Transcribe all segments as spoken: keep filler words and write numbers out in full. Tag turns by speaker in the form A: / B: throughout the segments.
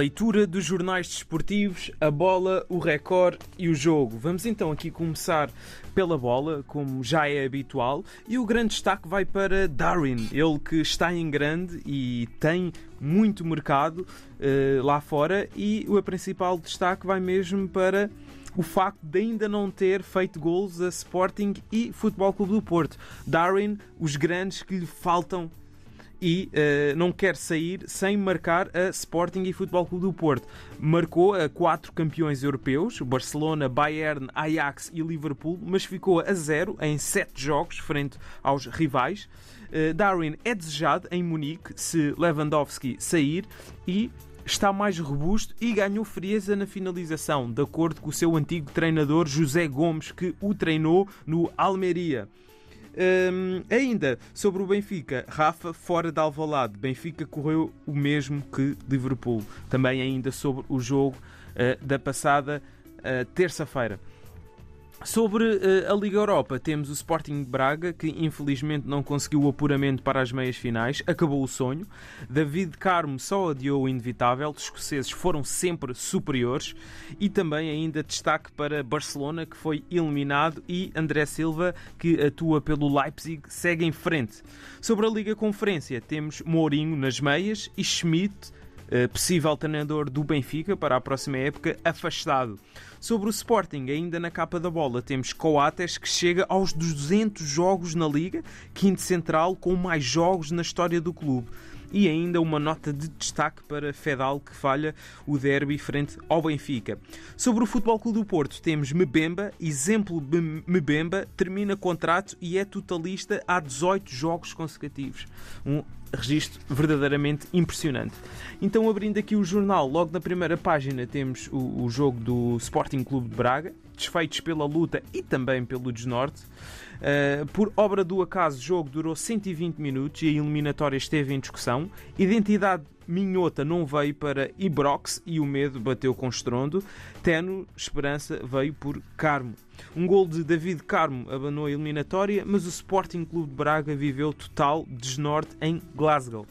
A: Leitura dos jornais desportivos, a bola, o recorde e o jogo. Vamos então aqui começar pela bola, como já é habitual, e o grande destaque vai para Darwin, ele que está em grande e tem muito mercado uh, lá fora, e o principal destaque vai mesmo para o facto de ainda não ter feito golos a Sporting e Futebol Clube do Porto. Darwin, os grandes que lhe faltam, e uh, não quer sair sem marcar a Sporting e Futebol Clube do Porto. Marcou a quatro campeões europeus, Barcelona, Bayern, Ajax e Liverpool, mas ficou a zero em sete jogos frente aos rivais. Uh, Darwin é desejado em Munique se Lewandowski sair e está mais robusto e ganhou frieza na finalização, de acordo com o seu antigo treinador José Gomes, que o treinou no Almeria. Um, ainda sobre o Benfica, Rafa fora de Alvalade. Benfica correu o mesmo que Liverpool. Também ainda sobre o jogo uh, da passada uh, terça-feira. Sobre uh, a Liga Europa, temos o Sporting Braga, que infelizmente não conseguiu o apuramento para as meias finais, acabou o sonho. David Carmo só adiou o inevitável, os escoceses foram sempre superiores. E também ainda destaque para Barcelona, que foi eliminado, e André Silva, que atua pelo Leipzig, segue em frente. Sobre a Liga Conferência, temos Mourinho nas meias e Schmidt, possível treinador do Benfica para a próxima época, afastado. Sobre o Sporting, ainda na capa da bola, temos Coates, que chega aos duzentos jogos na Liga, quinto central com mais jogos na história do clube. E ainda uma nota de destaque para Fedal, que falha o derby frente ao Benfica. Sobre o Futebol Clube do Porto, temos Mbemba, exemplo de Mbemba, termina contrato e é totalista há dezoito jogos consecutivos. Um registro verdadeiramente impressionante. Então, abrindo aqui o jornal, logo na primeira página temos o, o jogo do Sporting Clube de Braga, desfeitos pela luta e também pelo desnorte. Uh, por obra do acaso, o jogo durou cento e vinte minutos e a eliminatória esteve em discussão. Identidade minhota não veio para Ibrox e o medo bateu com estrondo. Teno Esperança veio por Carmo. Um gol de David Carmo abanou a eliminatória, mas o Sporting Clube de Braga viveu total desnorte em Glasgow.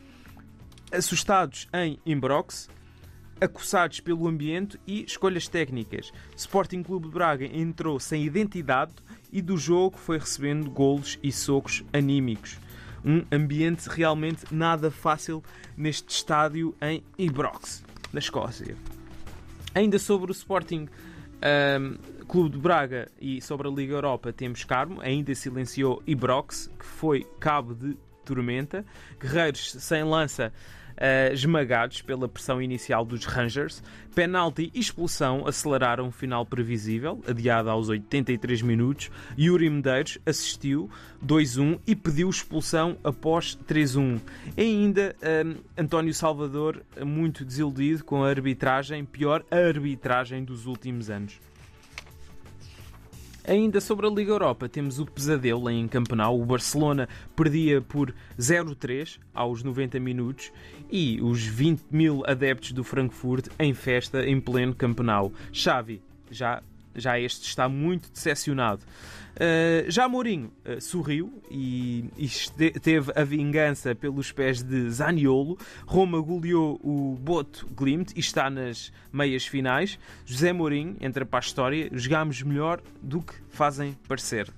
A: Assustados em Ibrox, acossados pelo ambiente e escolhas técnicas, Sporting Clube de Braga entrou sem identidade e do jogo foi recebendo golos e socos anímicos. Um ambiente realmente nada fácil neste estádio em Ibrox, na Escócia. Ainda sobre o Sporting um, Clube de Braga e sobre a Liga Europa, temos Carmo, ainda silenciou Ibrox, que foi cabo de tormenta. Guerreiros sem lança, Uh, esmagados pela pressão inicial dos Rangers. Penalti e expulsão aceleraram o final previsível, adiado aos oitenta e três minutos. Yuri Medeiros assistiu dois a um e pediu expulsão após três a um. E ainda uh, António Salvador, muito desiludido com a arbitragem, pior a arbitragem dos últimos anos. Ainda sobre a Liga Europa, temos o pesadelo em Campenau. O Barcelona perdia por zero a três aos noventa minutos e os vinte mil adeptos do Frankfurt em festa em pleno Campenau. Xavi, já, já este está muito decepcionado. Uh, já Mourinho uh, sorriu e, e teve a vingança pelos pés de Zaniolo. Roma goleou o Bodo Glimt e está nas meias finais. José Mourinho entra para a história. Jogámos melhor do que fazem parecer.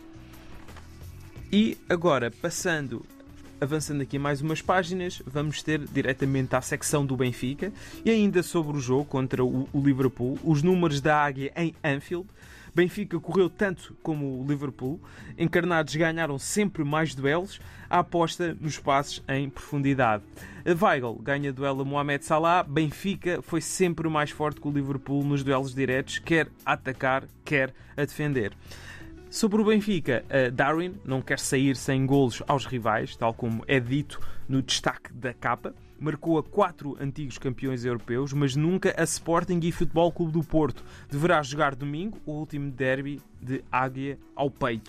A: E agora, passando, avançando aqui mais umas páginas, vamos ter diretamente à secção do Benfica e ainda sobre o jogo contra o, o Liverpool. Os números da Águia em Anfield. Benfica correu tanto como o Liverpool, encarnados ganharam sempre mais duelos, a aposta nos passes em profundidade. Weigl ganha duelo a Mohamed Salah, Benfica foi sempre mais forte que o Liverpool nos duelos diretos, quer a atacar, quer a defender. Sobre o Benfica, Darwin não quer sair sem golos aos rivais, tal como é dito no destaque da capa. Marcou a quatro antigos campeões europeus, mas nunca a Sporting e Futebol Clube do Porto. Deverá jogar domingo o último derby de Águia ao peito.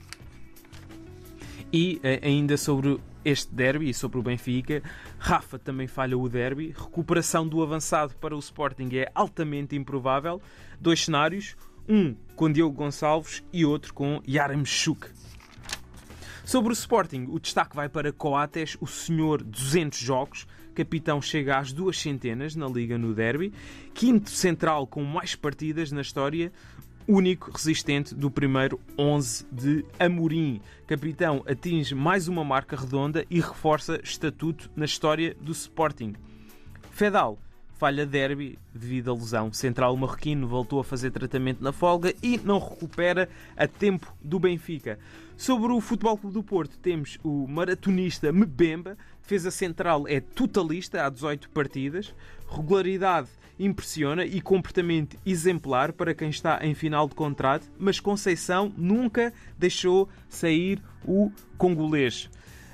A: E ainda sobre este derby e sobre o Benfica, Rafa também falha o derby. Recuperação do avançado para o Sporting é altamente improvável. Dois cenários, um com Diogo Gonçalves e outro com Yaremchuk. Sobre o Sporting, o destaque vai para Coates, o senhor duzentos jogos, capitão chega às duas centenas na Liga no derby, quinto central com mais partidas na história, único resistente do primeiro onze de Amorim. Capitão atinge mais uma marca redonda e reforça estatuto na história do Sporting. Fedal falha derby devido à lesão. Central marroquino voltou a fazer tratamento na folga e não recupera a tempo do Benfica. Sobre o Futebol Clube do Porto, temos o maratonista Mbemba. Defesa central é totalista há dezoito partidas. Regularidade impressiona e comportamento exemplar para quem está em final de contrato, mas Conceição nunca deixou sair o congolês.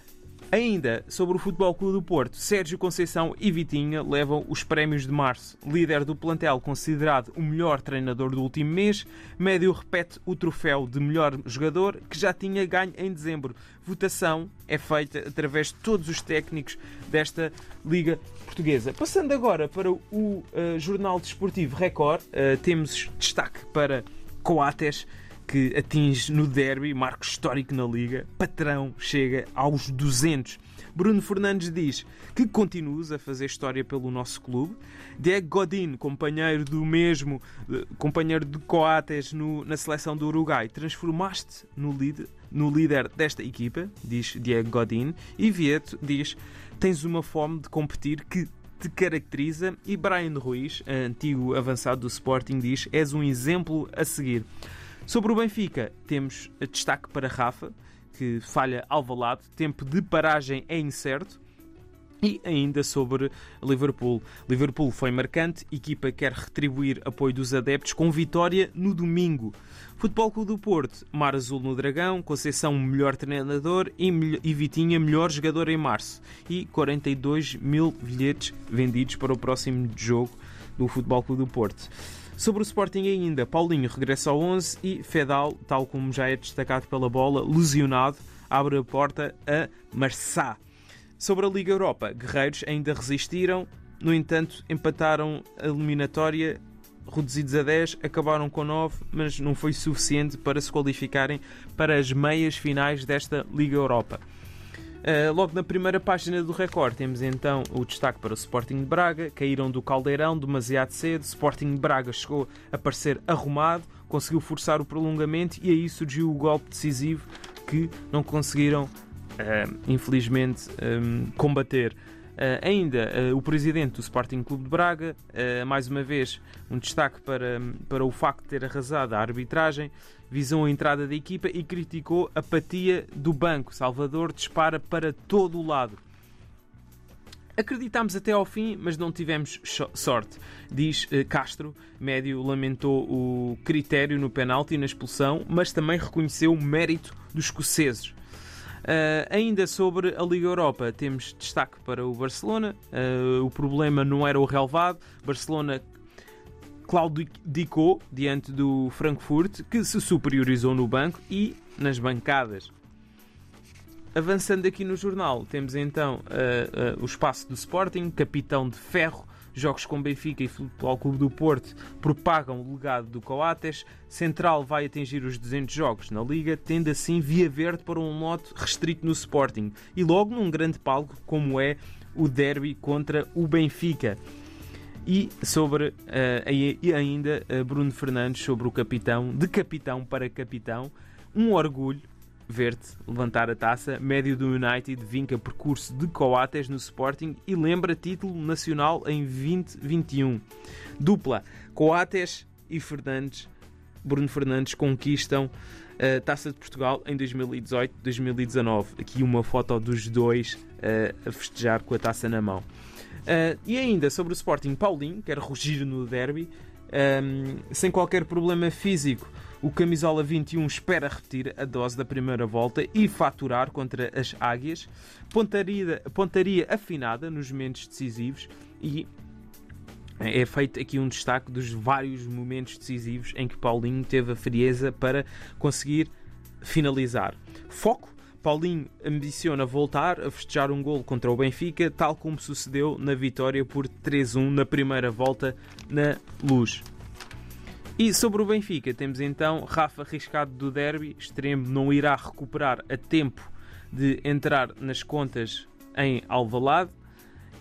A: Ainda sobre o Futebol Clube do Porto, Sérgio Conceição e Vitinha levam os prémios de março. Líder do plantel, considerado o melhor treinador do último mês, Médio repete o troféu de melhor jogador que já tinha ganho em dezembro. Votação é feita através de todos os técnicos desta Liga Portuguesa. Passando agora para o uh, Jornal Desportivo Record, uh, temos destaque para Coates, que atinge no derby, marco histórico na Liga. Patrão chega aos duzentos. Bruno Fernandes diz que continuas a fazer história pelo nosso clube. Diego Godin, companheiro do mesmo, companheiro de Coates no, na seleção do Uruguai, transformaste no líder, no líder desta equipa, diz Diego Godin. E Vieto diz, tens uma fome de competir que te caracteriza. E Brian Ruiz, antigo avançado do Sporting, diz, és um exemplo a seguir. Sobre o Benfica, temos destaque para Rafa, que falha Alvalade, tempo de paragem é incerto. E ainda sobre Liverpool. Liverpool foi marcante, equipa quer retribuir apoio dos adeptos com vitória no domingo. Futebol Clube do Porto, Mar Azul no Dragão, Conceição melhor treinador e, e Vitinha melhor jogador em março. E quarenta e dois mil bilhetes vendidos para o próximo jogo do Futebol Clube do Porto. Sobre o Sporting ainda, Paulinho regressa ao onze e Fedal, tal como já é destacado pela bola, lesionado, abre a porta a Marçá. Sobre a Liga Europa, guerreiros ainda resistiram, no entanto empataram a eliminatória, reduzidos a dez, acabaram com nove, mas não foi suficiente para se qualificarem para as meias finais desta Liga Europa. Uh, logo na primeira página do Record temos então o destaque para o Sporting de Braga. Caíram do caldeirão demasiado cedo. Sporting de Braga chegou a parecer arrumado, conseguiu forçar o prolongamento e aí surgiu o golpe decisivo que não conseguiram, uh, infelizmente, um, combater. Uh, ainda uh, o presidente do Sporting Clube de Braga, uh, mais uma vez um destaque para, para o facto de ter arrasado a arbitragem, visou a entrada da equipa e criticou a apatia do banco. Salvador dispara para todo o lado. Acreditámos até ao fim, mas não tivemos sorte, diz uh, Castro. Médio lamentou o critério no penalti e na expulsão, mas também reconheceu o mérito dos escoceses. Uh, ainda sobre a Liga Europa, temos destaque para o Barcelona. Uh, o problema não era o relevado. Barcelona claudicou diante do Frankfurt, que se superiorizou no banco e nas bancadas. Avançando aqui no jornal, temos então uh, uh, o espaço do Sporting, capitão de ferro. Jogos com Benfica e Futebol Clube do Porto propagam o legado do Coates. Central vai atingir os duzentos jogos na Liga, tendo assim via verde para um lote restrito no Sporting. E logo num grande palco como é o derby contra o Benfica. E sobre uh, e ainda uh, Bruno Fernandes sobre o capitão, de capitão para capitão, um orgulho ver-te levantar a taça. Médio do United vinca percurso de Coates no Sporting e lembra título nacional em vinte vinte e um. Dupla, Coates e Fernandes, Bruno Fernandes conquistam a Taça de Portugal em dois mil e dezoito dois mil e dezanove. Aqui uma foto dos dois uh, a festejar com a taça na mão. Uh, e ainda sobre o Sporting, Paulinho quer rugir no derby, um, sem qualquer problema físico. O camisola vinte e um espera repetir a dose da primeira volta e faturar contra as Águias. Pontaria, pontaria afinada nos momentos decisivos e é feito aqui um destaque dos vários momentos decisivos em que Paulinho teve a frieza para conseguir finalizar. Foco. Paulinho ambiciona voltar a festejar um golo contra o Benfica, tal como sucedeu na vitória por três a um na primeira volta na Luz. E sobre o Benfica temos então Rafa arriscado do derby, extremo não irá recuperar a tempo de entrar nas contas em Alvalade.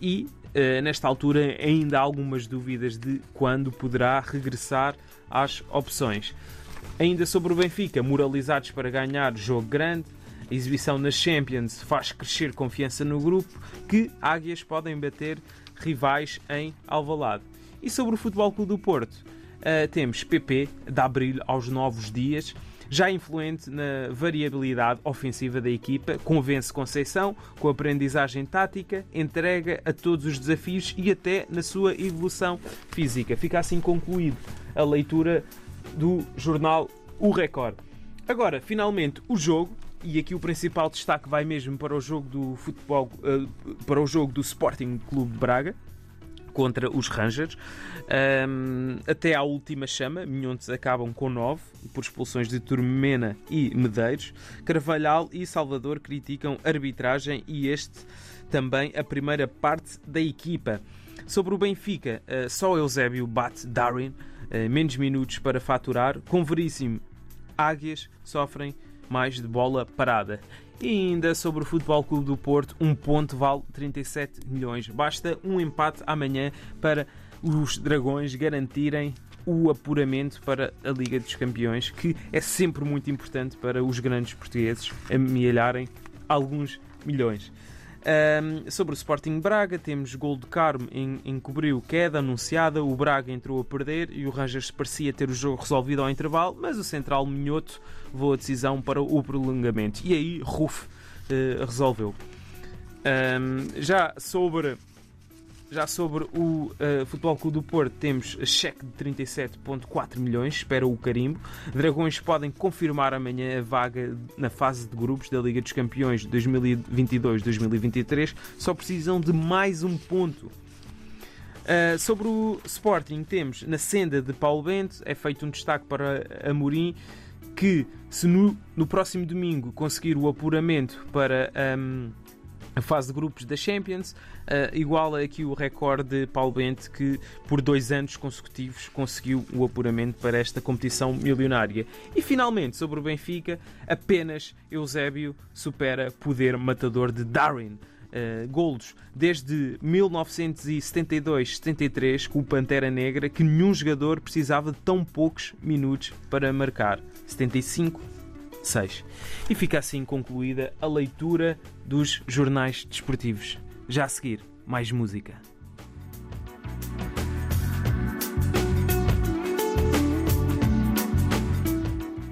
A: e, uh, nesta altura, ainda há algumas dúvidas de quando poderá regressar às opções. Ainda sobre o Benfica, moralizados para ganhar jogo grande, a exibição nas Champions faz crescer confiança no grupo, que águias podem bater rivais em Alvalade. E sobre o Futebol Clube do Porto, uh, temos P P, dá brilho aos novos dias, já influente na variabilidade ofensiva da equipa, convence Conceição com a aprendizagem tática, entrega a todos os desafios e até na sua evolução física. Fica assim concluído a leitura do jornal O Record. Agora, finalmente, o jogo, e aqui o principal destaque vai mesmo para o jogo do futebol, para o jogo do Sporting Clube de Braga contra os Rangers. Um, até à última chama, Minhontes acabam com nove, por expulsões de Turmena e Medeiros. Carvalhal e Salvador criticam a arbitragem e este também a primeira parte da equipa. Sobre o Benfica, uh, só Eusébio bate Darwin, uh, menos minutos para faturar. Com Veríssimo, águias sofrem mais de bola parada. E ainda sobre o Futebol Clube do Porto, um ponto vale trinta e sete milhões. Basta um empate amanhã para os Dragões garantirem o apuramento para a Liga dos Campeões, que é sempre muito importante para os grandes portugueses amealharem alguns milhões. Um, sobre o Sporting Braga, temos gol de Carmo em, encobriu queda anunciada, o Braga entrou a perder e o Rangers parecia ter o jogo resolvido ao intervalo, mas o central Minhoto levou a decisão para o prolongamento e aí Ruf uh, resolveu. Um, já sobre Já sobre o uh, Futebol Clube do Porto, temos cheque de trinta e sete vírgula quatro milhões, espera o carimbo. Dragões podem confirmar amanhã a vaga na fase de grupos da Liga dos Campeões dois mil e vinte e dois dois mil e vinte e três, só precisam de mais um ponto. Uh, sobre o Sporting, temos na senda de Paulo Bento, é feito um destaque para Amorim, que se no, no próximo domingo conseguir o apuramento para um, a fase de grupos da Champions, uh, iguala aqui o recorde de Paulo Bento, que por dois anos consecutivos conseguiu o apuramento para esta competição milionária. E finalmente, sobre o Benfica, apenas Eusébio supera poder matador de Darwin. Uh, golos desde mil novecentos e setenta e dois setenta e três, com o Pantera Negra, que nenhum jogador precisava de tão poucos minutos para marcar. setenta e cinco seis. E fica assim concluída a leitura dos jornais desportivos. Já a seguir, mais música.